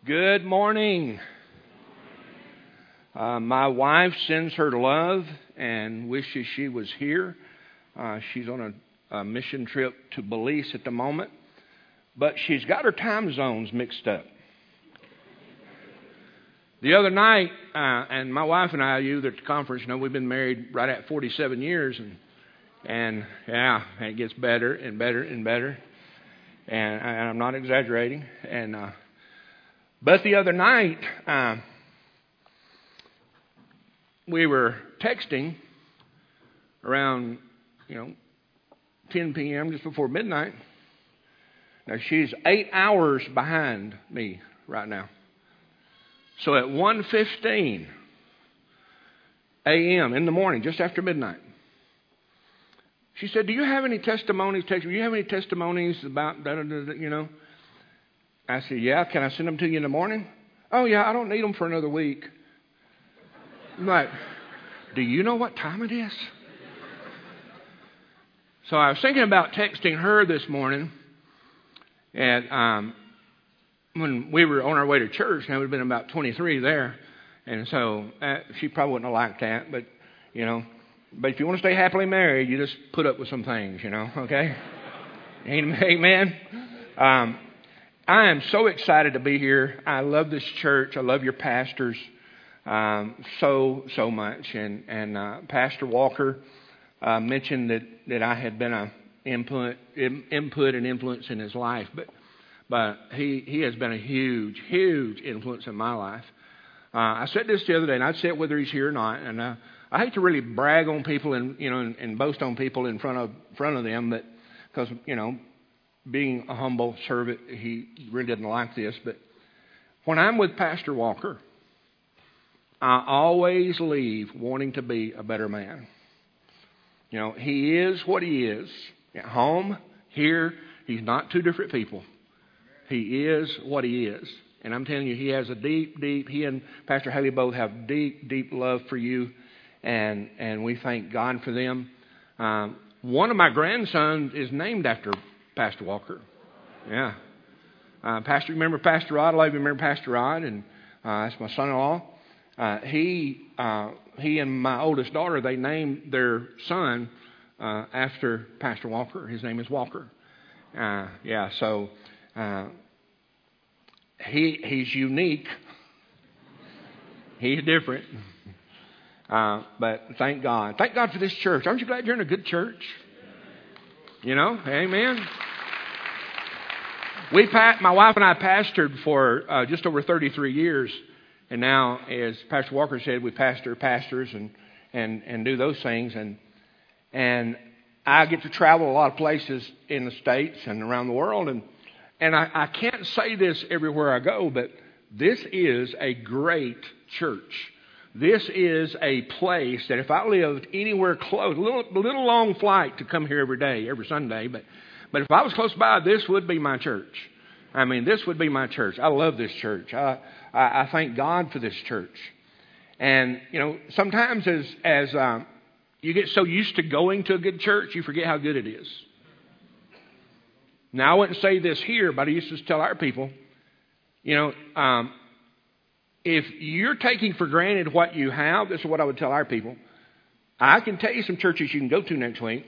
Good morning. My wife sends her love and wishes she was here. She's on a mission trip to Belize at the moment, but she's got her time zones mixed up. The other night, and my wife and I, you at the conference, we've been married right at 47 years, and it gets better and better and better, and I'm not exaggerating, But the other night, we were texting around, 10 p.m., just before midnight. Now, she's 8 hours behind me right now. So at 1:15 a.m. in the morning, just after midnight, she said, do you have any testimonies? Do you have any testimonies about that, I said, yeah, can I send them to you in the morning? Oh, yeah, I don't need them for another week. I'm like, do you know what time it is? So I was thinking about texting her this morning, and when we were on our way to church, now we'd been about 23 there, and so she probably wouldn't have liked that, but if you want to stay happily married, you just put up with some things, okay? Amen. I am so excited to be here. I love this church. I love your pastors so much. And Pastor Walker mentioned that I had been an input and influence in his life, but he has been a huge influence in my life. I said this the other day, and I'd say it whether he's here or not. And I hate to really brag on people and boast on people in front of them, but because being a humble servant, he really didn't like this. But when I'm with Pastor Walker, I always leave wanting to be a better man. He is what he is. At home, here, he's not two different people. He is what he is. And I'm telling you, he has a deep, he and Pastor Haley both have deep love for you. And we thank God for them. One of my grandsons is named after Pastor Walker. Yeah. Remember Pastor Rod? A lot of you remember Pastor Rod, and that's my son-in-law. He and my oldest daughter, they named their son after Pastor Walker. His name is Walker. So he's unique. He's different. But thank God. Thank God for this church. Aren't you glad you're in a good church? Amen. My wife and I pastored for just over 33 years. And now, as Pastor Walker said, we pastor pastors and do those things. And I get to travel a lot of places in the States and around the world. And I can't say this everywhere I go, but this is a great church. This is a place that if I lived anywhere close, a little long flight to come here every day, every Sunday, but if I was close by, this would be my church. This would be my church. I love this church. I thank God for this church. And, sometimes as you get so used to going to a good church, you forget how good it is. Now, I wouldn't say this here, but I used to tell our people, if you're taking for granted what you have, this is what I would tell our people. I can tell you some churches you can go to next week,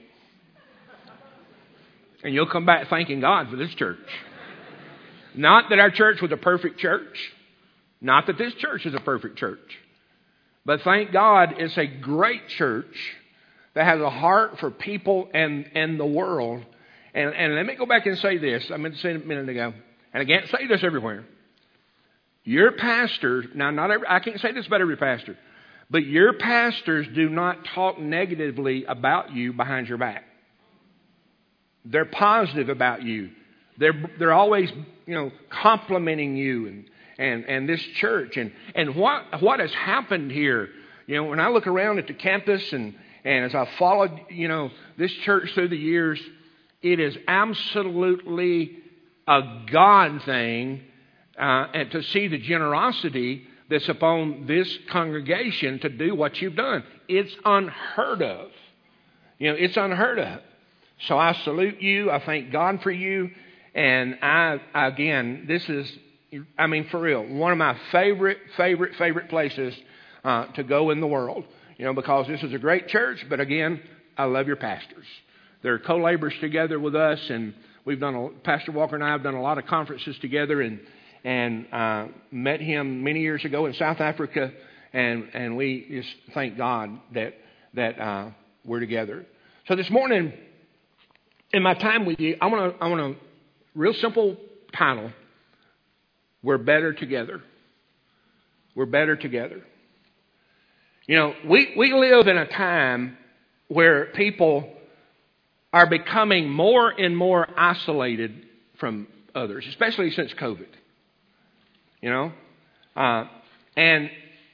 and you'll come back thanking God for this church. Not that our church was a perfect church. Not that this church is a perfect church. But thank God it's a great church that has a heart for people and the world. And let me go back and say this. I meant to say it a minute ago. And I can't say this everywhere. Your pastors, now I can't say this about every pastor, but your pastors do not talk negatively about you behind your back. They're positive about you. They're always, complimenting you and this church. And what has happened here, when I look around at the campus and as I followed, this church through the years, it is absolutely a God thing. And to see the generosity that's upon this congregation to do what you've done. It's unheard of. It's unheard of. So I salute you. I thank God for you. And again, this is I mean, for real, one of my favorite places to go in the world. Because this is a great church, but again, I love your pastors. They're co-laborers together with us, and Pastor Walker and I have done a lot of conferences together, and met him many years ago in South Africa, and we just thank God that we're together. So this morning, in my time with you, I want a real simple title: We're better together. We're better together. We live in a time where people are becoming more and more isolated from others, especially since COVID. And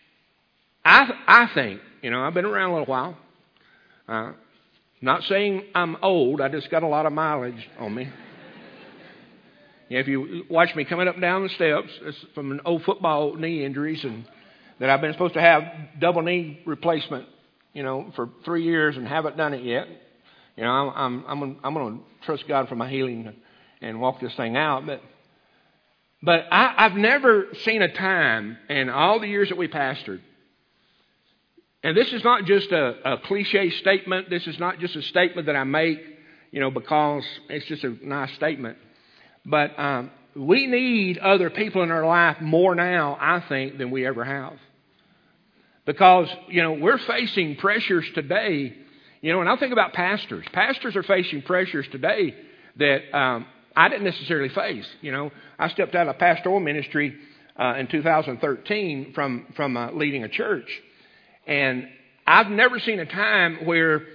I think, I've been around a little while. Not saying I'm old, I just got a lot of mileage on me. If you watch me coming up and down the steps, it's from an old football knee injuries, and that I've been supposed to have double knee replacement, for 3 years and haven't done it yet. I'm going to trust God for my healing and walk this thing out. But I've never seen a time in all the years that we pastored. And this is not just a cliche statement. This is not just a statement that I make, because it's just a nice statement. But we need other people in our life more now, I think, than we ever have. Because, we're facing pressures today. And I think about pastors. Pastors are facing pressures today that I didn't necessarily face. I stepped out of pastoral ministry in 2013 from leading a church. And I've never seen a time where,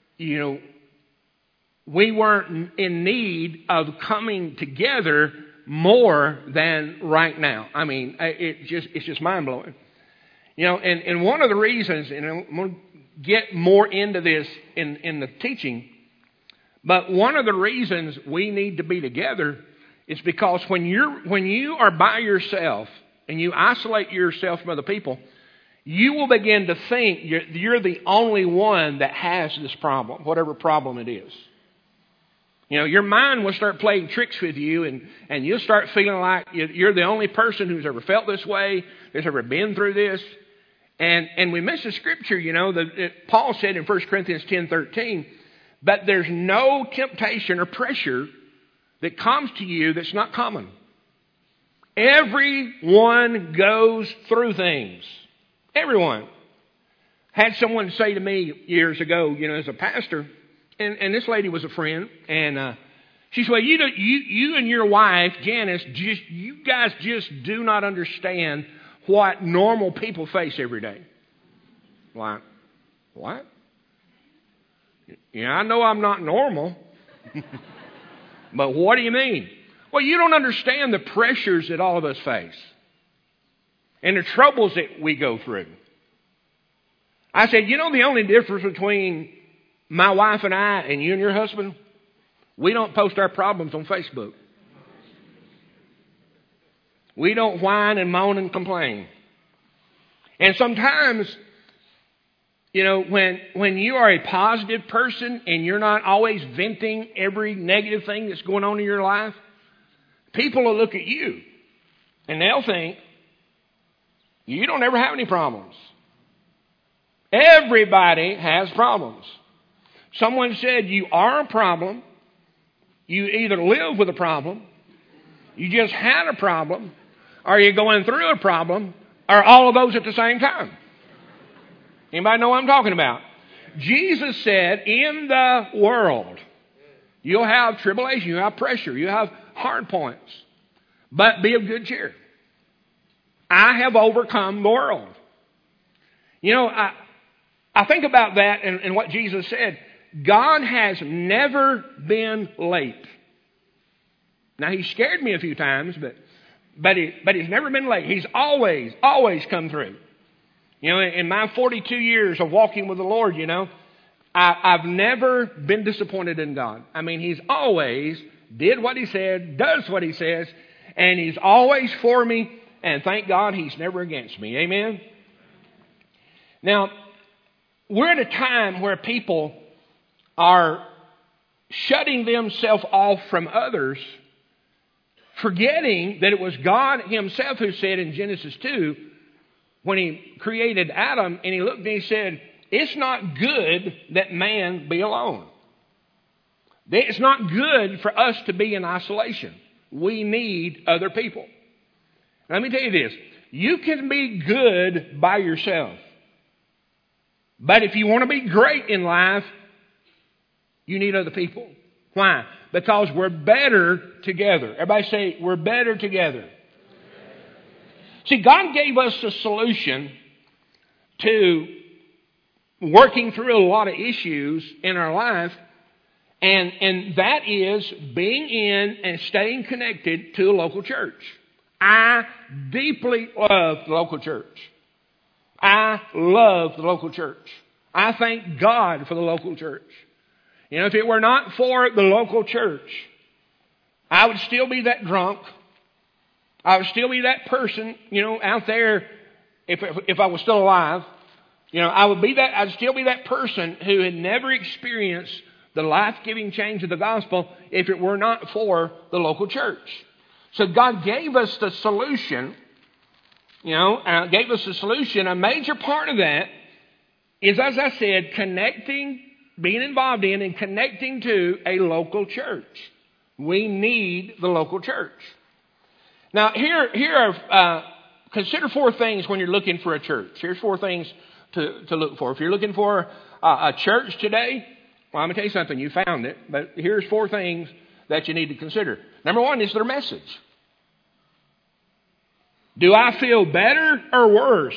we weren't in need of coming together more than right now. I mean, it's just mind-blowing. And one of the reasons, and I'm going to get more into this in the teaching, but one of the reasons we need to be together is because when you are by yourself and you isolate yourself from other people, you will begin to think you're the only one that has this problem, whatever problem it is. Your mind will start playing tricks with you, and you'll start feeling like you're the only person who's ever felt this way, who's ever been through this. And we miss the scripture, that Paul said in 1 Corinthians 10:13, but there's no temptation or pressure that comes to you that's not common. Everyone goes through things. Everyone. Had someone say to me years ago, as a pastor, and this lady was a friend, and she said, well, you and your wife, Janice, you guys just do not understand what normal people face every day. Like, what? I know I'm not normal. But what do you mean? Well, you don't understand the pressures that all of us face and the troubles that we go through. I said, the only difference between my wife and I and you and your husband, we don't post our problems on Facebook. We don't whine and moan and complain. And sometimes, when you are a positive person and you're not always venting every negative thing that's going on in your life, people will look at you and they'll think, you don't ever have any problems. Everybody has problems. Someone said you are a problem. You either live with a problem, you just had a problem, or you're going through a problem, or all of those at the same time. Anybody know what I'm talking about? Jesus said, in the world, you'll have tribulation, you'll have pressure, you'll have hard points. But be of good cheer. I have overcome the world. I think about that and what Jesus said. God has never been late. Now, He scared me a few times, but He's never been late. He's always come through. In my 42 years of walking with the Lord, I've never been disappointed in God. I mean, He's always did what He said, does what He says, and He's always for me, and thank God He's never against me. Amen? Now, we're at a time where people are shutting themselves off from others forgetting that it was God himself who said in Genesis 2, when he created Adam, and he looked and he said, it's not good that man be alone. It's not good for us to be in isolation. We need other people. Let me tell you this. You can be good by yourself. But if you want to be great in life, you need other people. Why? Because we're better together. Everybody say, we're better together. See, God gave us a solution to working through a lot of issues in our life, and that is being in and staying connected to a local church. I deeply love the local church. I love the local church. I thank God for the local church. You know, if it were not for the local church, I would still be that drunk. I would still be that person, out there, if I was still alive. I'd still be that person who had never experienced the life-giving change of the gospel if it were not for the local church. So God gave us the solution, gave us the solution. A major part of that is, as I said, being involved in and connecting to a local church. We need the local church. Now, here are, consider 4 things when you're looking for a church. Here's 4 things to look for. If you're looking for a church today, well, I'm going to tell you something. You found it, but here's 4 things that you need to consider. Number 1 is their message. Do I feel better or worse?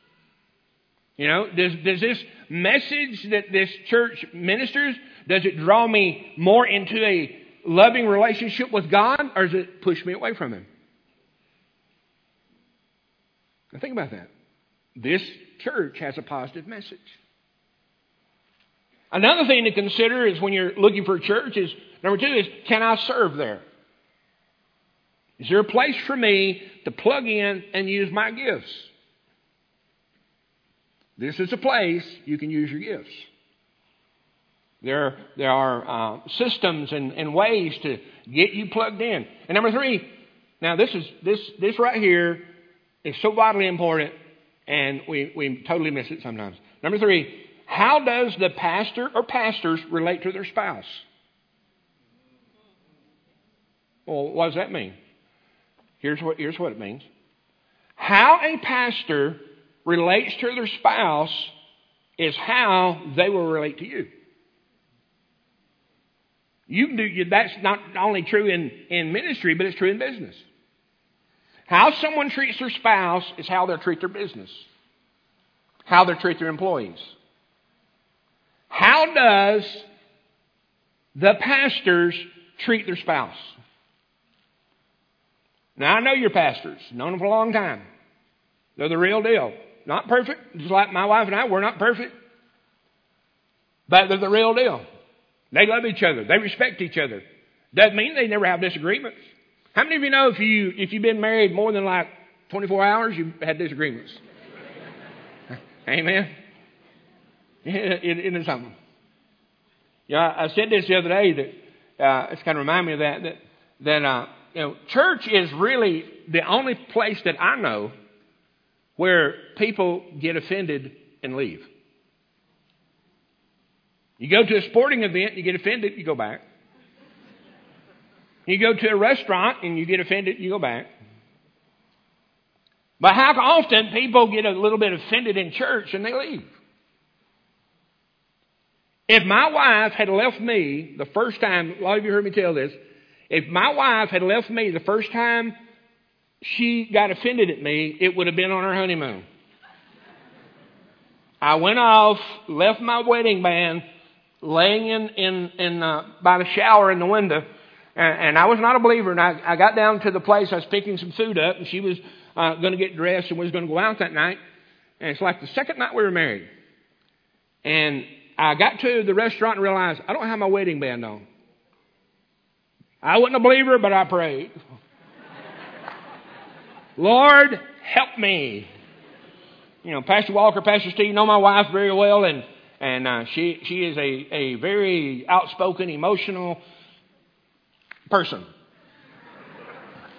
Does this message that this church ministers, does it draw me more into a loving relationship with God, or does it push me away from Him? Now think about that. This church has a positive message. Another thing to consider is when you're looking for a church is, number 2 is, can I serve there? Is there a place for me to plug in and use my gifts? This is a place you can use your gifts. There are systems and ways to get you plugged in. And number 3, now this right here is so vitally important, and we totally miss it sometimes. Number 3, how does the pastor or pastors relate to their spouse? Well, what does that mean? Here's what it means. How a pastor relates to their spouse is how they will relate to you. That's not only true in ministry, but it's true in business. How someone treats their spouse is how they'll treat their business, how they'll treat their employees. How does the pastors treat their spouse? Now, I know your pastors. Known them for a long time. They're the real deal. Not perfect. Just like my wife and I, we're not perfect. But they're the real deal. They love each other. They respect each other. Doesn't mean they never have disagreements. How many of you know if you've been married more than 24 hours, you've had disagreements? Amen? It is something. I said this the other day that it's kind of remind me of that church is really the only place that I know where people get offended and leave. You go to a sporting event, you get offended, you go back. You go to a restaurant and you get offended, you go back. But how often people get a little bit offended in church and they leave? If my wife had left me the first time, a lot of you heard me tell this, if my wife had left me the first time she got offended at me, it would have been on her honeymoon. I went off, left my wedding band laying in by the shower in the window, and I was not a believer. And I got down to the place. I was picking some food up, and she was going to get dressed and was going to go out that night. And it's like the second night we were married, and I got to the restaurant and realized I don't have my wedding band on. I wasn't a believer, but I prayed. Lord, help me. Pastor Walker, Pastor Steve know my wife very well, and she is a very outspoken, emotional person.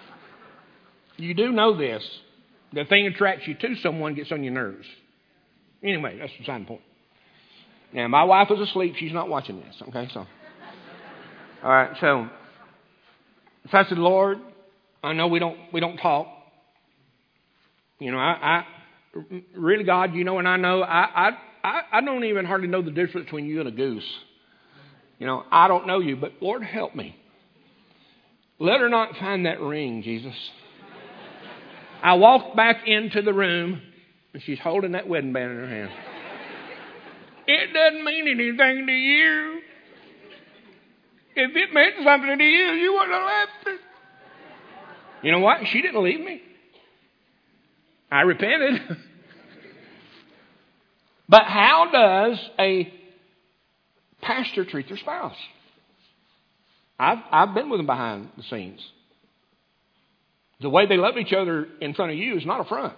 you do know this. The thing attracts you to someone gets on your nerves. Anyway, that's beside the point. Now, my wife was asleep. She's not watching this. Okay, so. All right, so I said, Lord, I know we don't talk. You know, I really, God, you know, and I know I don't even hardly know the difference between you and a goose. You know, I don't know you, but Lord, help me. Let her not find that ring, Jesus. I walked back into the room, and she's holding that wedding band in her hand. It doesn't mean anything to you. If it meant something to you, you wouldn't have left it. You know what? She didn't leave me. I repented. But how does a pastor treat their spouse? I've been with them behind the scenes. The way they love each other in front of you is not a front.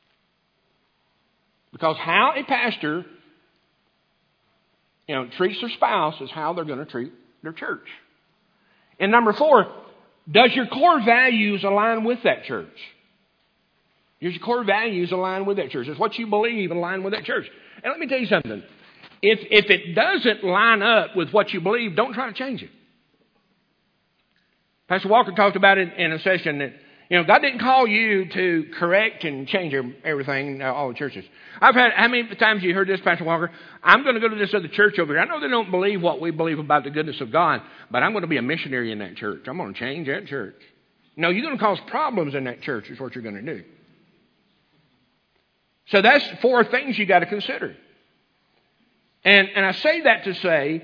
Because how a pastor, you know, treats their spouse is how they're going to treat their church. And number 4, does your core values align with that church? Does your core values align with that church? Is what you believe align with that church? And let me tell you something. If it doesn't line up with what you believe, don't try to change it. Pastor Walker talked about it in a session that, you know, God didn't call you to correct and change everything, all the churches. I've had, how many times you heard this, Pastor Walker? I'm going to go to this other church over here. I know they don't believe what we believe about the goodness of God, but I'm going to be a missionary in that church. I'm going to change that church. No, you're going to cause problems in that church is what you're going to do. So that's 4 things you got to consider. And I say that to say,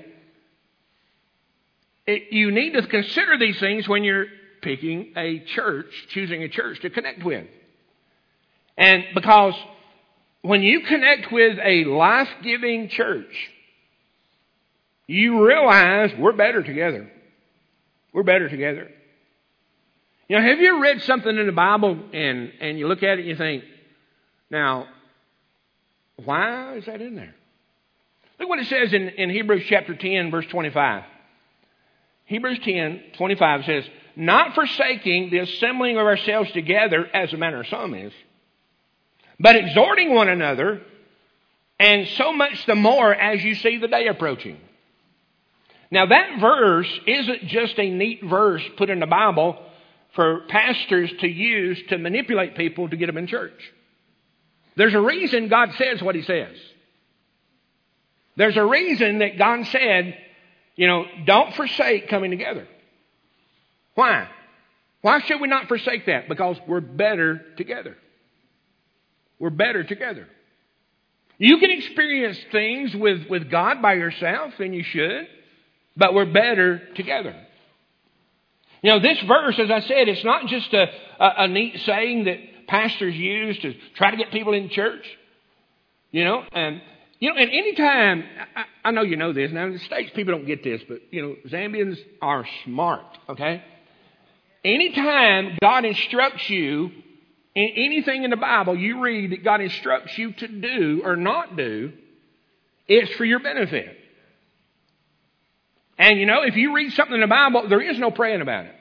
you need to consider these things when you're picking a church, choosing a church to connect with. And because when you connect with a life-giving church, you realize we're better together. We're better together. You know, have you read something in the Bible and you look at it and you think, now, why is that in there? Look what it says in Hebrews chapter 10, verse 25. Hebrews 10:25 says, not forsaking the assembling of ourselves together as the manner of some is, but exhorting one another, and so much the more as you see the day approaching. Now that verse isn't just a neat verse put in the Bible for pastors to use to manipulate people to get them in church. There's a reason God says what He says. There's a reason that God said, you know, don't forsake coming together. Why? Why should we not forsake that? Because we're better together. We're better together. You can experience things with God by yourself, and you should, but we're better together. You know, this verse, as I said, it's not just a neat saying that pastors use to try to get people in church. You know, and any time, I know you know this. Now, in the States, people don't get this, but, you know, Zambians are smart, okay? Anytime God instructs you in anything in the Bible, you read that God instructs you to do or not do, it's for your benefit. And, you know, if you read something in the Bible, there is no praying about it.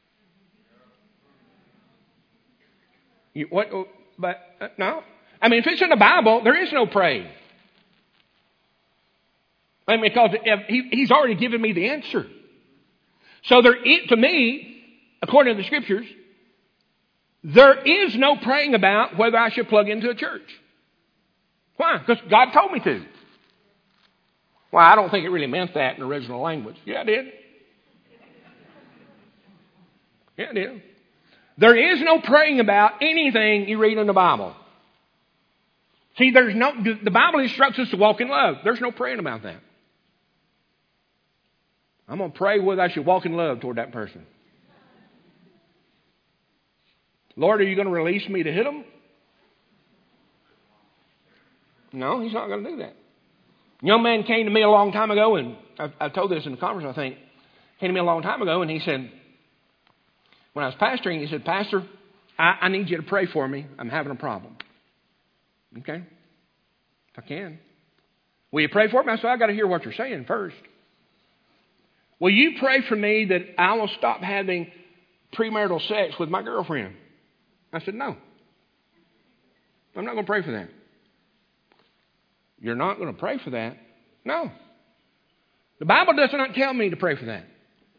No. I mean, if it's in the Bible, there is no praying. I mean, because He's already given me the answer. So to me, according to the Scriptures, there is no praying about whether I should plug into a church. Why? Because God told me to. Well, I don't think it really meant that in the original language. Yeah, it did. Yeah, it did. There is no praying about anything you read in the Bible. See, the Bible instructs us to walk in love. There's no praying about that. I'm going to pray whether I should walk in love toward that person. Lord, are you going to release me to hit them? No, He's not going to do that. A young man came to me a long time ago, and I told this in the conference, I think. Came to me a long time ago, and he said, when I was pastoring, he said, Pastor, I need you to pray for me. I'm having a problem. Okay? If I can. Will you pray for me? I said, I got to hear what you're saying first. Will you pray for me that I will stop having premarital sex with my girlfriend? I said, no. I'm not going to pray for that. You're not going to pray for that? No. The Bible does not tell me to pray for that.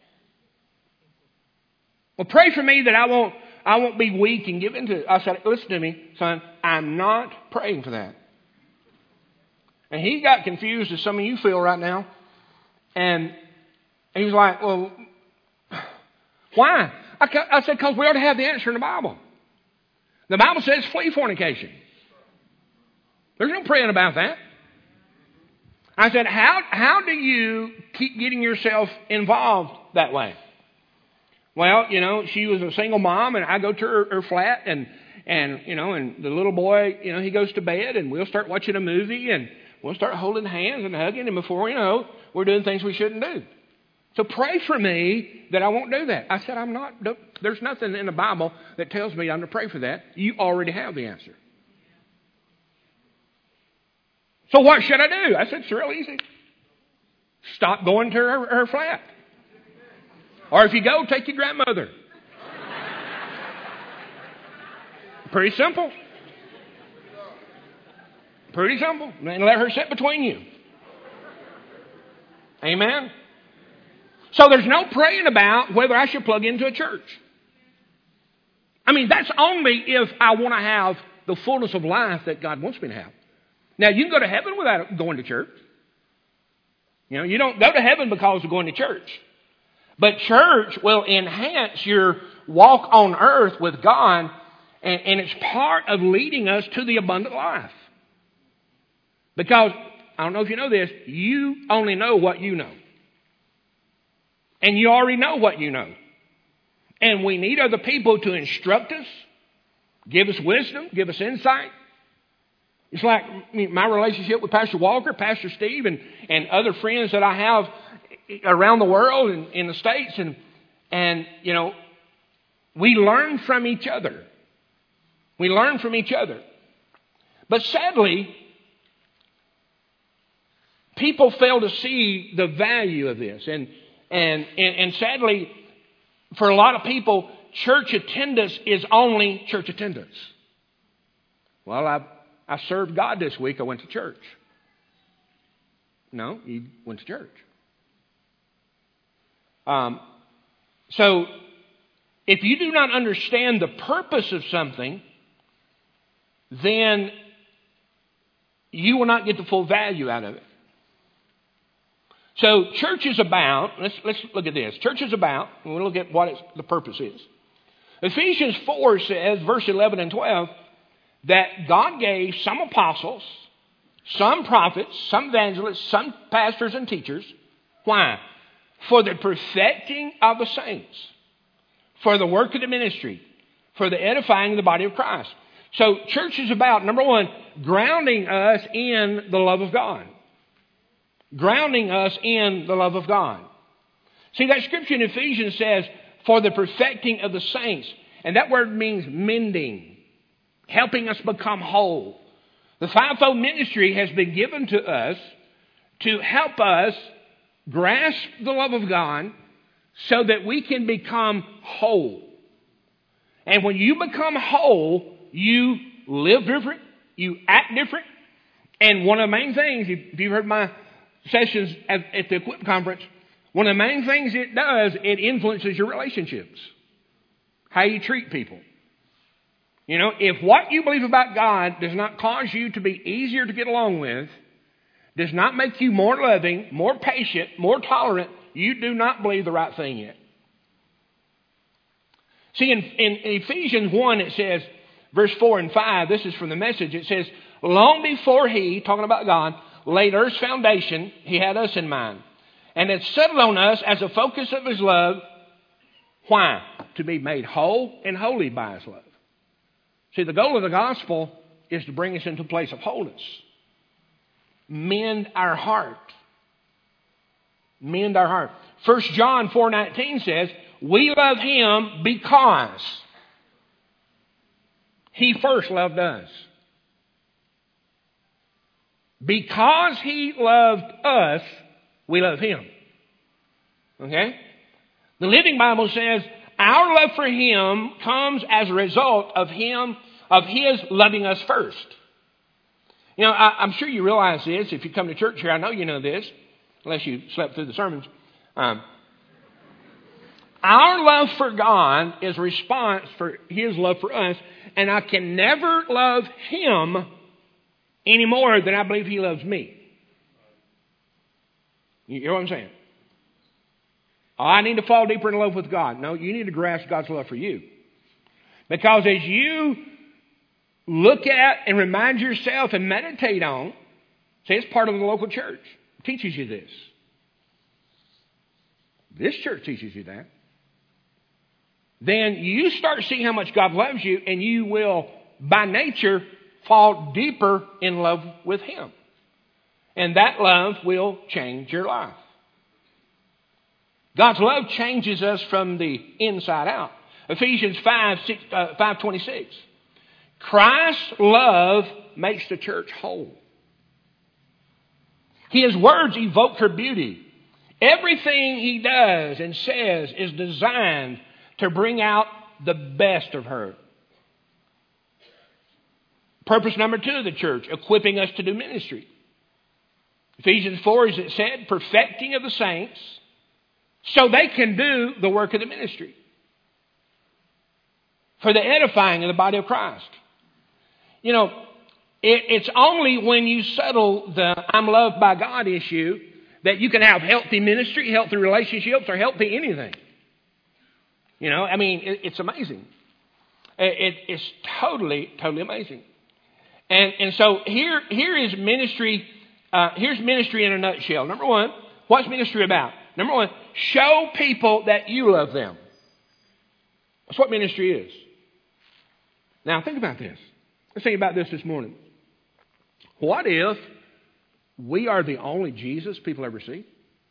Well, pray for me that I won't be weak and give into it. I said, listen to me, son, I'm not praying for that. And he got confused as some of you feel right now. And he was like, well, why? I said, because we already have the answer in the Bible. The Bible says flee fornication. There's no praying about that. I said, how do you keep getting yourself involved that way? Well, she was a single mom, and I go to her flat, and the little boy, he goes to bed, and we'll start watching a movie, and we'll start holding hands and hugging, and before we know, we're doing things we shouldn't do. So pray for me that I won't do that. I said, there's nothing in the Bible that tells me I'm to pray for that. You already have the answer. So what should I do? I said, it's real easy. Stop going to her flat. Or if you go, take your grandmother. Pretty simple. Pretty simple. And let her sit between you. Amen? So there's no praying about whether I should plug into a church. I mean, that's only if I want to have the fullness of life that God wants me to have. Now, you can go to heaven without going to church. You don't go to heaven because of going to church. But church will enhance your walk on earth with God, and it's part of leading us to the abundant life. Because, I don't know if you know this, you only know what you know. And you already know what you know. And we need other people to instruct us, give us wisdom, give us insight. It's like my relationship with Pastor Walker, Pastor Steve, and other friends that I have around the world and in the States. And we learn from each other. We learn from each other. But sadly, people fail to see the value of this. And sadly, for a lot of people, church attendance is only church attendance. Well, I served God this week. I went to church. No, you went to church. So, if you do not understand the purpose of something, then you will not get the full value out of it. So, church is about, let's look at this. Church is about, and we'll look at what the purpose is. Ephesians 4 says, verse 11 and 12, that God gave some apostles, some prophets, some evangelists, some pastors and teachers. Why? For the perfecting of the saints, for the work of the ministry, for the edifying of the body of Christ. So church is about, number one, grounding us in the love of God. Grounding us in the love of God. See, that scripture in Ephesians says, for the perfecting of the saints. And that word means mending, helping us become whole. The fivefold ministry has been given to us to help us grasp the love of God so that we can become whole. And when you become whole, you live different, you act different. And one of the main things, if you've heard my sessions at the Equip Conference, one of the main things it does, it influences your relationships. How you treat people. If what you believe about God does not cause you to be easier to get along with, does not make you more loving, more patient, more tolerant, you do not believe the right thing yet. See, in Ephesians 1, it says, verse 4 and 5, this is from the Message, it says, long before He, talking about God, laid earth's foundation, He had us in mind. And it settled on us as a focus of His love. Why? To be made whole and holy by His love. See, the goal of the gospel is to bring us into a place of wholeness. Mend our heart. Mend our heart. 1 John 4:19 says, we love Him because He first loved us. Because He loved us, we love Him. Okay? The Living Bible says, Our love for Him comes as a result of His loving us first. You know, I'm sure you realize this. If you come to church here, I know you know this, unless you slept through the sermons. Our love for God is a response for His love for us, and I can never love Him any more than I believe He loves me. You know what I'm saying? Oh, I need to fall deeper in love with God. No, you need to grasp God's love for you. Because as you look at and remind yourself and meditate on, see, it's part of the local church. It teaches you this. This church teaches you that. Then you start seeing how much God loves you, and you will, by nature, fall deeper in love with Him. And that love will change your life. God's love changes us from the inside out. Ephesians 5:26. Christ's love makes the church whole. His words evoke her beauty. Everything He does and says is designed to bring out the best of her. Purpose number 2 of the church, equipping us to do ministry. Ephesians 4, as it said, perfecting of the saints so they can do the work of the ministry for the edifying of the body of Christ. You know, it's only when you settle the I'm loved by God issue that you can have healthy ministry, healthy relationships, or healthy anything. You know, I mean, it's amazing. It's totally amazing. And so here is ministry. Here's ministry in a nutshell. Number 1, what's ministry about? Number 1, show people that you love them. That's what ministry is. Now, think about this. Let's think about this morning. What if we are the only Jesus people ever see?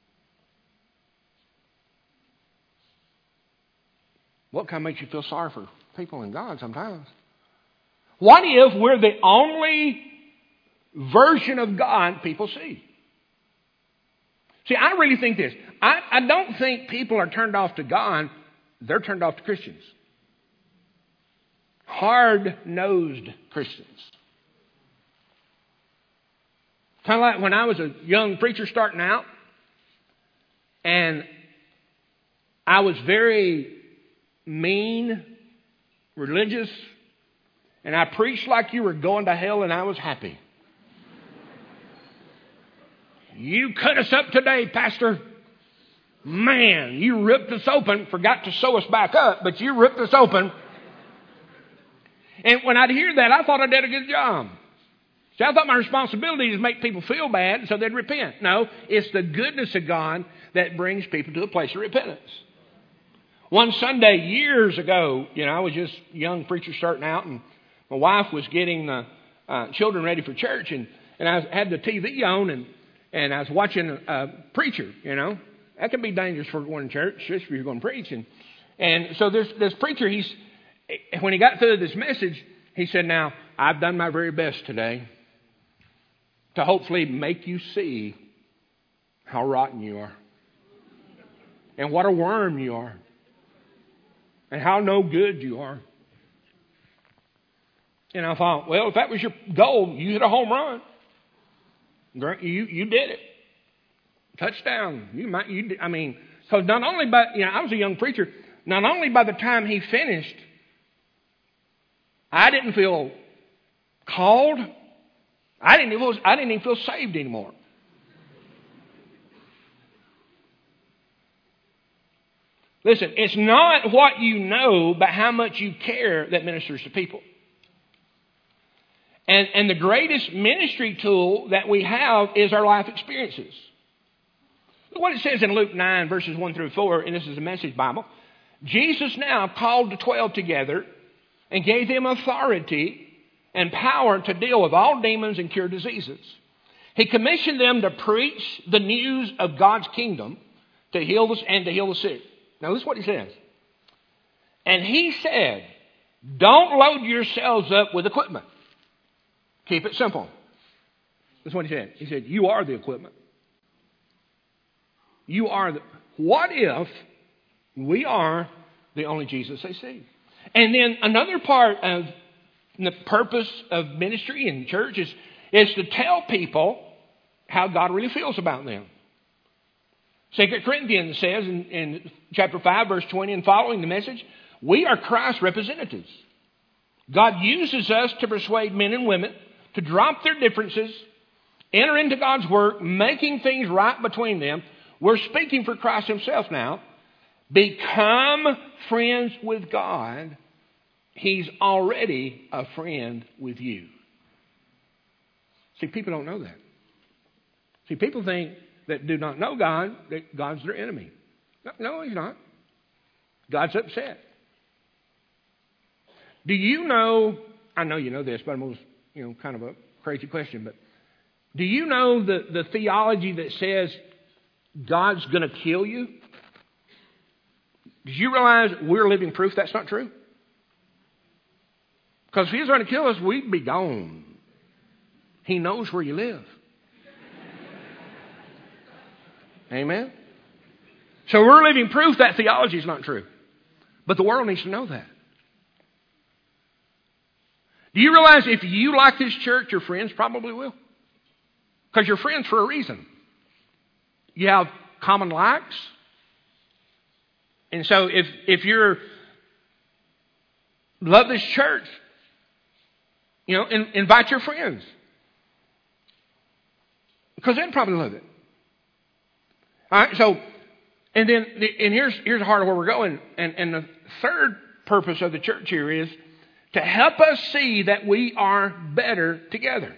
What kind of makes you feel sorry for people and God sometimes? What if we're the only version of God people see? See, I really think this. I don't think people are turned off to God. They're turned off to Christians. Hard-nosed Christians. Kind of like when I was a young preacher starting out, and I was very mean, religious, and I preached like you were going to hell, and I was happy. You cut us up today, Pastor. Man, you ripped us open. Forgot to sew us back up, but you ripped us open. And when I'd hear that, I thought I did a good job. See, I thought my responsibility is to make people feel bad so they'd repent. No, it's the goodness of God that brings people to a place of repentance. One Sunday years ago, I was just a young preacher starting out, and my wife was getting the children ready for church, and I had the TV on, and I was watching a preacher, That can be dangerous for going to church, especially if you're going to preach. And so this preacher, when he got through this message, he said, now, I've done my very best today to hopefully make you see how rotten you are and what a worm you are and how no good you are. And I thought, well, if that was your goal, you hit a home run. You did it. Touchdown. Because not only I was a young preacher. Not only by the time he finished, I didn't feel called. I didn't even feel saved anymore. Listen, it's not what you know, but how much you care that ministers to people. And the greatest ministry tool that we have is our life experiences. Look what it says in Luke 9, verses 1 through 4, and this is a Message Bible. Jesus now called the 12 together and gave them authority and power to deal with all demons and cure diseases. He commissioned them to preach the news of God's kingdom, to heal the sick. Now listen what he says. And he said, don't load yourselves up with equipment. Keep it simple. That's what he said. He said, you are the equipment. What if we are The only Jesus they see. And then another part of the purpose of ministry and church is to tell people how God really feels about them. 2 Corinthians says in chapter 5, verse 20 and following the message, we are Christ's representatives. God uses us to persuade men and women to drop their differences, enter into God's work, making things right between them. We're speaking for Christ himself now. Become friends with God. He's already a friend with you. See, people don't know that. See, people think that do not know God, that God's their enemy. No, he's not. God's upset. Do you know, I know you know this, but I'm almost, kind of a crazy question, but do you know the theology that says God's going to kill you? Did you realize we're living proof that's not true? Because if he was going to kill us, we'd be gone. He knows where you live. Amen? So we're living proof that theology is not true. But the world needs to know that. Do you realize if you like this church, your friends probably will? Because you're friends for a reason. You have common likes. And so if you're love this church, invite your friends. Because they'd probably love it. All right, so, and here's the heart of where we're going. And the third purpose of the church here is to help us see that we are better together.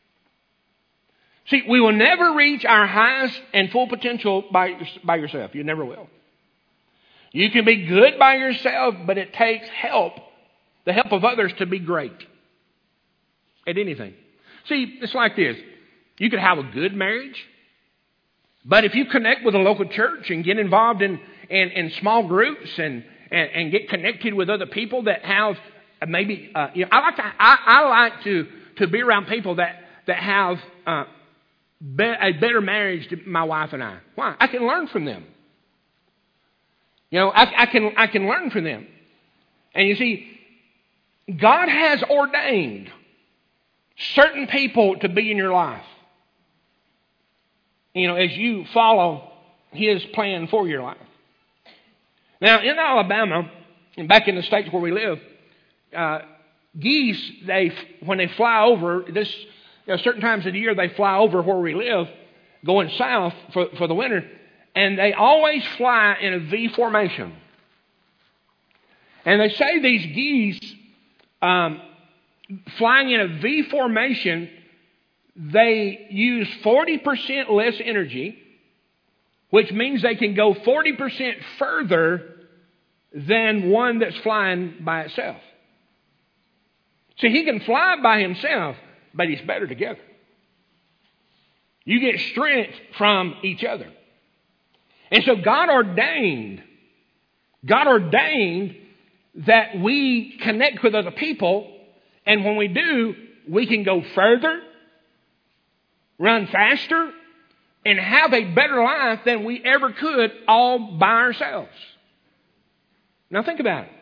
See, we will never reach our highest and full potential by yourself. You never will. You can be good by yourself, but it takes help, the help of others, to be great at anything. See, it's like this. You could have a good marriage, but if you connect with a local church and get involved in small groups and get connected with other people that have maybe, I like to be around people that have a better marriage than my wife and I. Why? I can learn from them. I can learn from them. And you see, God has ordained certain people to be in your life. As you follow his plan for your life. Now, in Alabama, and back in the states where we live, geese, when they fly over, certain times of the year they fly over where we live, going south for the winter, and they always fly in a V formation. And they say these geese, flying in a V formation, they use 40% less energy, which means they can go 40% further than one that's flying by itself. See, he can fly by himself, but he's better together. You get strength from each other. And so God ordained that we connect with other people, and when we do, we can go further, run faster, and have a better life than we ever could all by ourselves. Now think about it.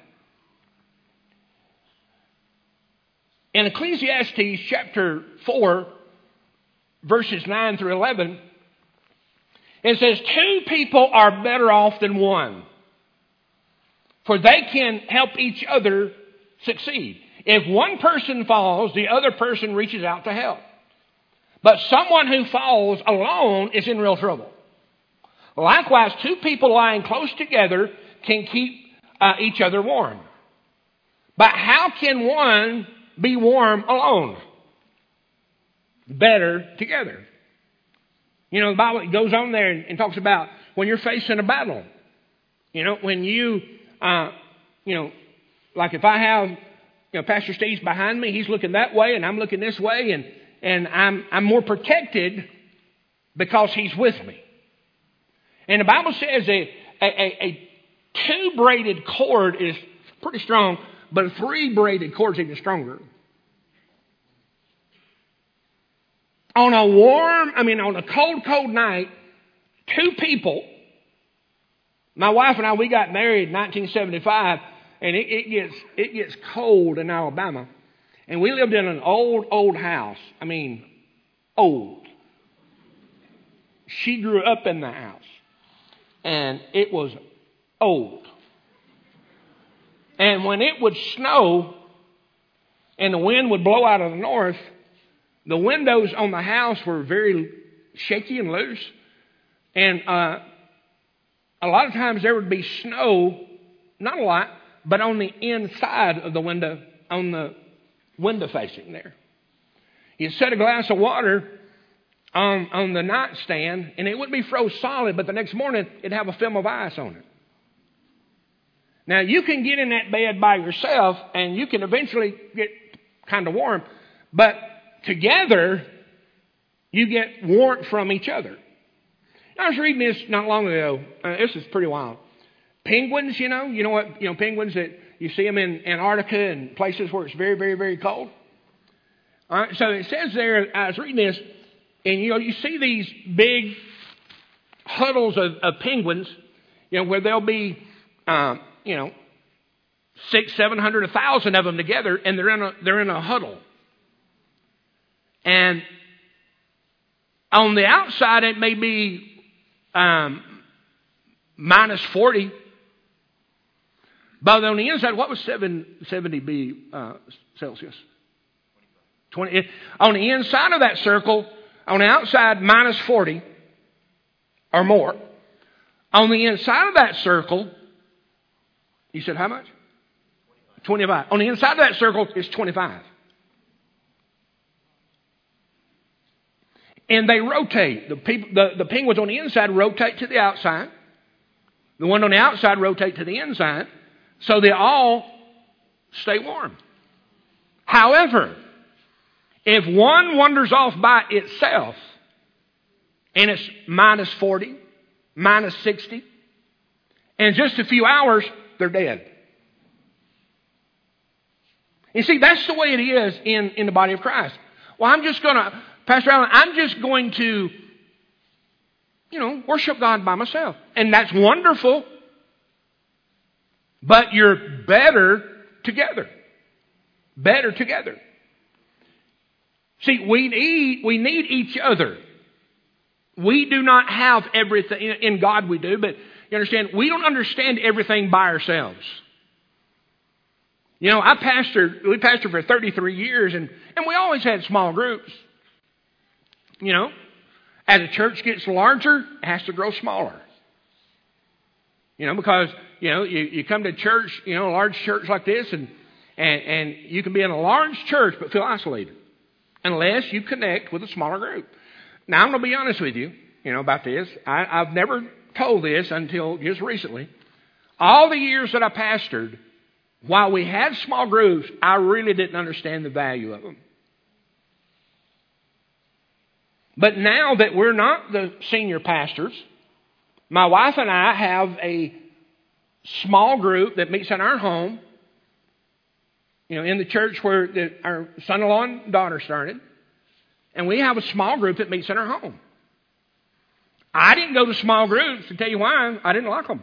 In Ecclesiastes chapter 4, verses 9 through 11, it says, 2 people are better off than one, for they can help each other succeed. If one person falls, the other person reaches out to help. But someone who falls alone is in real trouble. Likewise, 2 people lying close together can keep each other warm. But how can one be warm alone? Better together. The Bible goes on there and talks about when you're facing a battle. When you, like if I have, Pastor Steve's behind me, he's looking that way and I'm looking this way, and I'm more protected because he's with me. And the Bible says a 2-braided cord is pretty strong, but a 3-braided cord is even stronger. On a cold night, 2 people My wife and I, we got married in 1975, and it gets cold in Alabama. And we lived in an old house. I mean, old. She grew up in the house. And it was old. And when it would snow and the wind would blow out of the north, the windows on the house were very shaky and loose. And a lot of times there would be snow, not a lot, but on the inside of the window, on the window facing there. You'd set a glass of water on the nightstand, and it wouldn't be froze solid, but the next morning it'd have a film of ice on it. Now, you can get in that bed by yourself, and you can eventually get kind of warm, but together, you get warmth from each other. I was reading this not long ago. This is pretty wild. Penguins, you know what? Penguins that you see them in Antarctica and places where it's very, very, very cold. All right, so it says there, I was reading this, and you see these big huddles of penguins, where there'll be, 600, 700, 1,000 of them together, and they're in a huddle. And on the outside, it may be minus 40. But on the inside, what was 70 be Celsius? 20. On the inside of that circle, on the outside, minus 40 or more. On the inside of that circle, you said how much? 25. On the inside of that circle is 25. And they rotate. The penguins on the inside rotate to the outside. The one on the outside rotate to the inside. So they all stay warm. However, if one wanders off by itself, and it's minus 40, minus 60, in just a few hours, they're dead. You see, that's the way it is in the body of Christ. Well, Pastor Allen, I'm just going to, worship God by myself. And that's wonderful. But you're better together. Better together. See, we need each other. We do not have everything. In God we do, but you understand, we don't understand everything by ourselves. We pastored for 33 years, and we always had small groups. As a church gets larger, it has to grow smaller. Because, you come to church, a large church like this, and you can be in a large church but feel isolated unless you connect with a smaller group. Now, I'm going to be honest with you, about this. I've never told this until just recently. All the years that I pastored, while we had small groups, I really didn't understand the value of them. But now that we're not the senior pastors, my wife and I have a small group that meets in our home, in the church where our son-in-law and daughter started. And we have a small group that meets in our home. I didn't go to small groups, to tell you why. I didn't like them.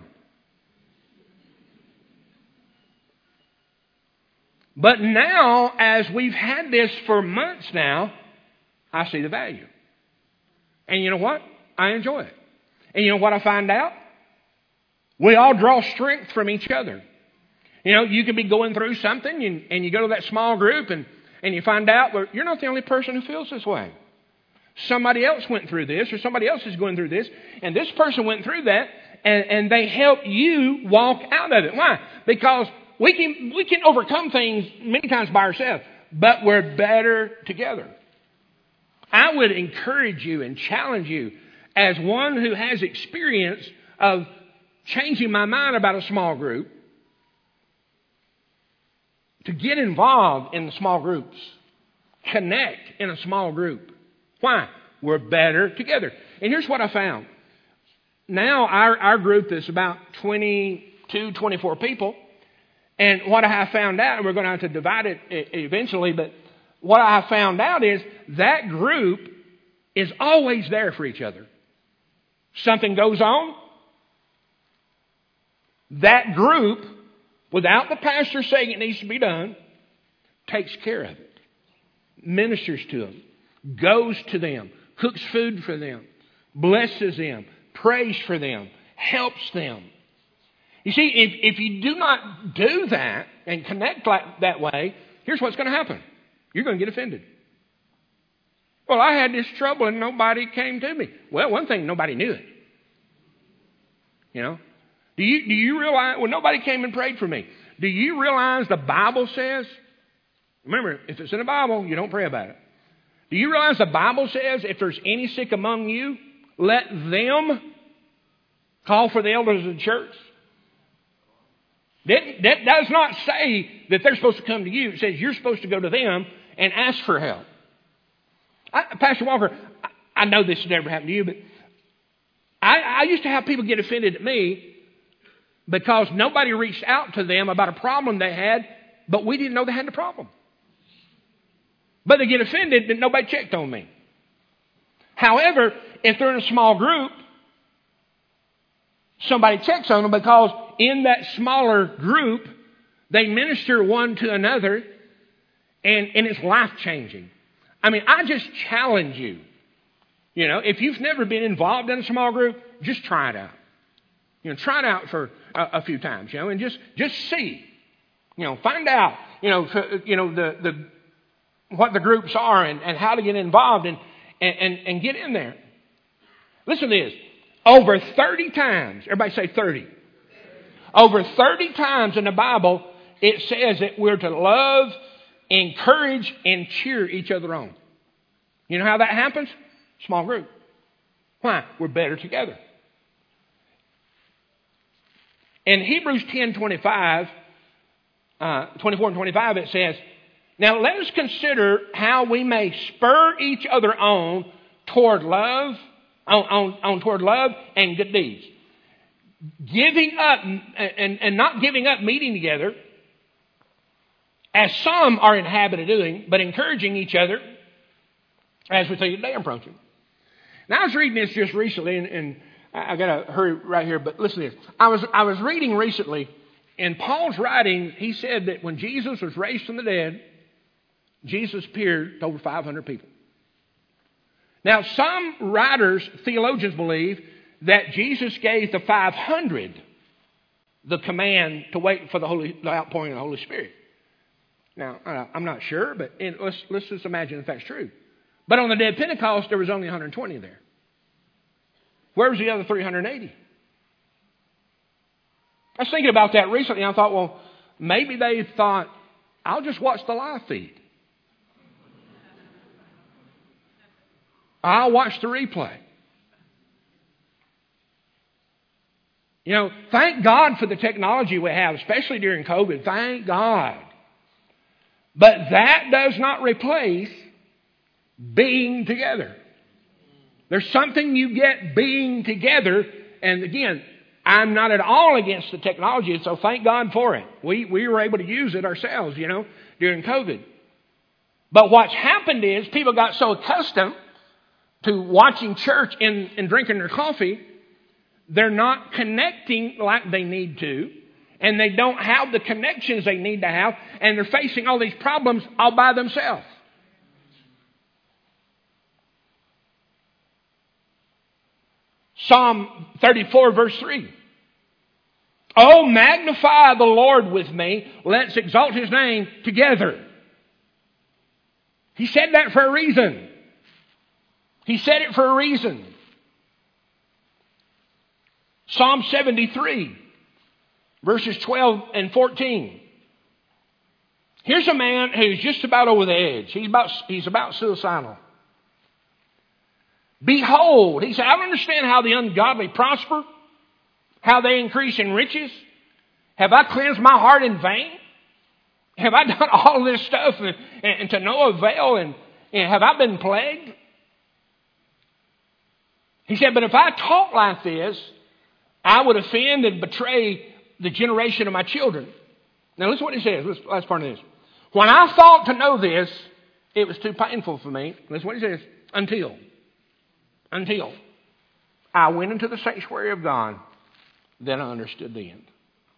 But now, as we've had this for months now, I see the value. And you know what? I enjoy it. And you know what I find out? We all draw strength from each other. You could be going through something and you go to that small group and you find out, well, you're not the only person who feels this way. Somebody else went through this, or somebody else is going through this, and this person went through that, and they help you walk out of it. Why? Because we can overcome things many times by ourselves, but we're better together. I would encourage you and challenge you, as one who has experience of changing my mind about a small group, to get involved in the small groups. Connect in a small group. Why? We're better together. And here's what I found. Now our group is about 22, 24 people. And what I have found out, and we're going to have to divide it eventually, but what I have found out is that group is always there for each other. Something goes on, that group, without the pastor saying it needs to be done, takes care of it, ministers to them, goes to them, cooks food for them, blesses them, prays for them, helps them. You see, if you do not do that and connect like that way, here's what's going to happen. You're going to get offended. Well, I had this trouble and nobody came to me. Well, one thing, nobody knew it. You know? Do you realize, well, nobody came and prayed for me. Do you realize the Bible says, remember, if it's in the Bible, you don't pray about it. Do you realize the Bible says if there's any sick among you, let them call for the elders of the church? That does not say that they're supposed to come to you. It says you're supposed to go to them and ask for help. Pastor Walker, I know this has never happened to you, but I used to have people get offended at me because nobody reached out to them about a problem they had, but we didn't know they had the problem. But they get offended that nobody checked on me. However, if they're in a small group, somebody checks on them because in that smaller group, they minister one to another, and it's life-changing. I mean, I just challenge you. You know, if you've never been involved in a small group, just try it out. You know, try it out for a few times, you know, and just see. You know, find out, the what the groups are and how to get involved and get in there. Listen to this. Over 30 times, everybody say 30. Over 30 times in the Bible, it says that we're to love, encourage, and cheer each other on. You know how that happens? Small group. Why? We're better together. In Hebrews 10:25, 24 and 25, it says, now let us consider how we may spur each other on toward love, toward love and good deeds. Giving up and not giving up meeting together, as some are in habit of doing, but encouraging each other, as we see the day approaching. Now I was reading this just recently, and I got to hurry right here, but listen to this. I was reading recently, in Paul's writings, he said that when Jesus was raised from the dead, Jesus appeared to over 500 people. Now, some writers, theologians believe that Jesus gave the 500 the command to wait for the outpouring of the Holy Spirit. Now, I'm not sure, but let's just imagine if that's true. But on the day of Pentecost, there was only 120 there. Where was the other 380? I was thinking about that recently, and I thought, well, maybe they thought, I'll just watch the live feed. I'll watch the replay. You know, thank God for the technology we have, especially during COVID. Thank God. But that does not replace being together. There's something you get being together. And again, I'm not at all against the technology, so thank God for it. We were able to use it ourselves, you know, during COVID. But what's happened is people got so accustomed to watching church and drinking their coffee, they're not connecting like they need to, and they don't have the connections they need to have, and they're facing all these problems all by themselves. Psalm 34, verse 3. Oh, magnify the Lord with me. Let's exalt His name together. He said that for a reason. He said it for a reason. Psalm 73, verses 12 and 14. Here's a man who's just about over the edge. He's about suicidal. Behold, he said, I don't understand how the ungodly prosper, how they increase in riches. Have I cleansed my heart in vain? Have I done all this stuff and to no avail? And have I been plagued? He said, but if I talk like this, I would offend and betray the generation of my children. Now listen to what he says. Listen, last part of this. When I thought to know this, it was too painful for me. Listen to what he says. Until I went into the sanctuary of God, then I understood the end.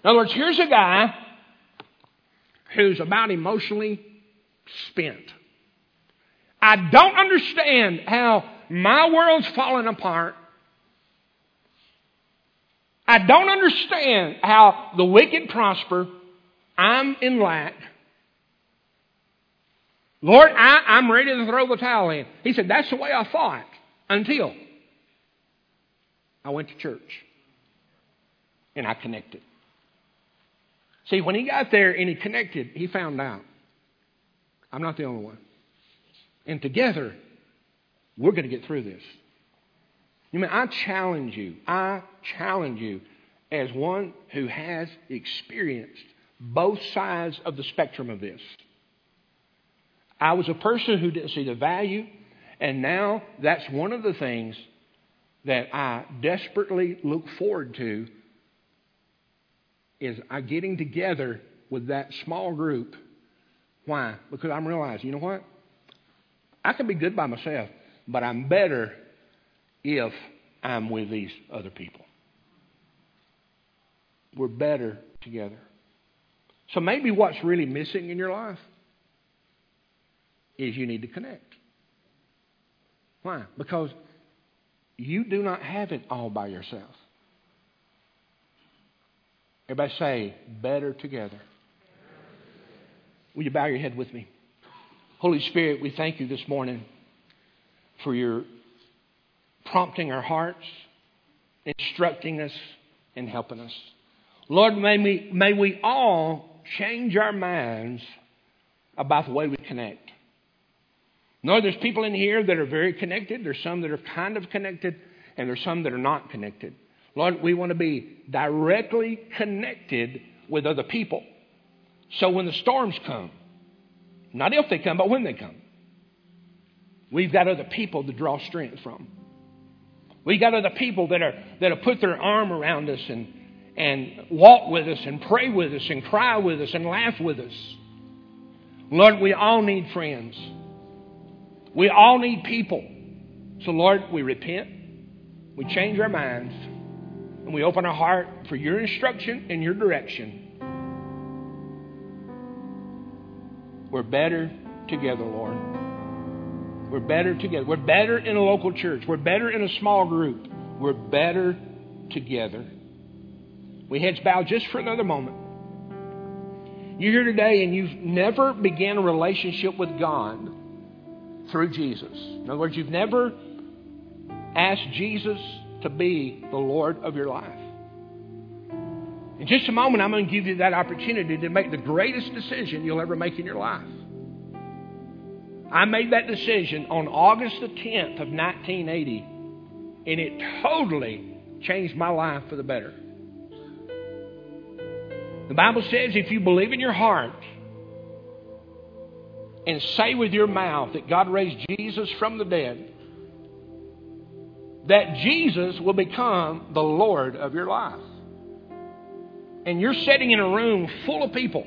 In other words, here's a guy who's about emotionally spent. I don't understand how my world's falling apart. I don't understand how the wicked prosper. I'm in lack. Lord, I'm ready to throw the towel in. He said, that's the way I thought until I went to church and I connected. See, when he got there and he connected, he found out I'm not the only one. And together, we're going to get through this. You mean, I challenge you as one who has experienced both sides of the spectrum of this. I was a person who didn't see the value, and now that's one of the things that I desperately look forward to is I getting together with that small group. Why? Because I'm realizing, you know what? I can be good by myself, but I'm better if I'm with these other people. We're better together. So maybe what's really missing in your life is you need to connect. Why? Because you do not have it all by yourself. Everybody say, better together. Will you bow your head with me? Holy Spirit, we thank you this morning for your prompting our hearts, instructing us, and helping us. Lord, may we all change our minds about the way we connect. Lord, there's people in here that are very connected. There's some that are kind of connected, and there's some that are not connected. Lord, we want to be directly connected with other people. So when the storms come, not if they come, but when they come, we've got other people to draw strength from. We've got other people that are put their arm around us and walk with us and pray with us and cry with us and laugh with us. Lord, we all need friends. We all need people. So Lord, we repent, we change our minds, and we open our heart for your instruction and your direction. We're better together, Lord. We're better together. We're better in a local church. We're better in a small group. We're better together. We heads bowed just for another moment. You're here today and you've never began a relationship with God through Jesus. In other words, you've never asked Jesus to be the Lord of your life. In just a moment, I'm going to give you that opportunity to make the greatest decision you'll ever make in your life. I made that decision on August the 10th of 1980, and it totally changed my life for the better. The Bible says if you believe in your heart and say with your mouth that God raised Jesus from the dead, that Jesus will become the Lord of your life. And you're sitting in a room full of people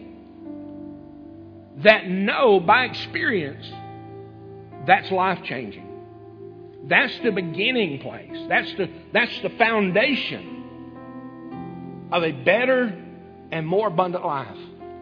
that know by experience that's life-changing. That's the beginning place. That's the foundation of a better and more abundant life.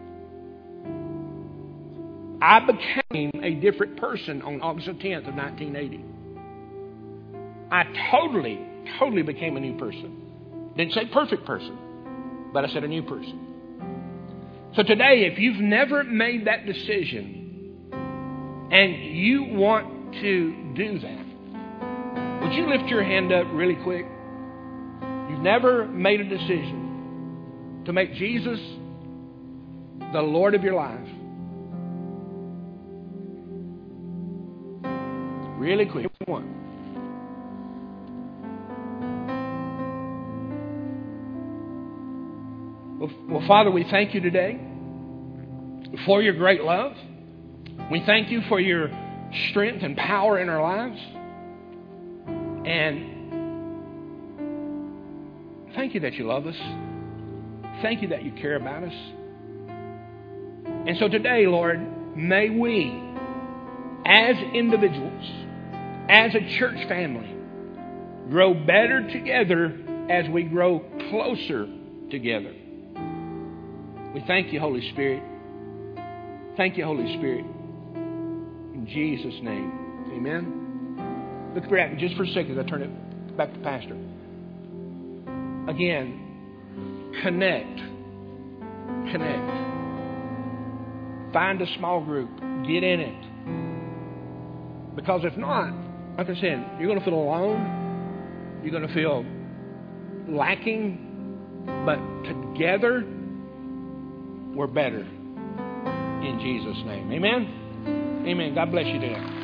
I became a different person on August the 10th of 1980. I totally became a new person. Didn't say perfect person, but I said a new person. So today, if you've never made that decision and you want to do that, would you lift your hand up really quick? You've never made a decision to make Jesus the Lord of your life. Really quick. One. Well, Father, we thank you today for your great love. We thank you for your strength and power in our lives. And thank you that you love us. Thank you that you care about us. And so today, Lord, may we, as individuals, as a church family, grow better together as we grow closer together. We thank you, Holy Spirit. Thank you, Holy Spirit. In Jesus' name. Amen. Look at me just for a second. I turn it back to Pastor. Again, connect. Find a small group. Get in it. Because if not, like I said, you're going to feel alone. You're going to feel lacking. But together, we're better. In Jesus' name. Amen? Amen. God bless you today.